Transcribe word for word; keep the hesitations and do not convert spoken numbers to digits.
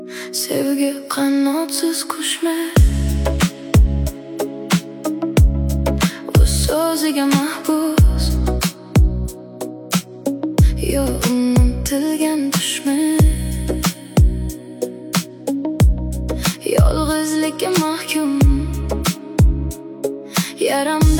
Sevgi qanotsiz qushlar, u so'ziga mahbus. Yo unutilgan dushman, yolg'izlikka mahkum. Yaram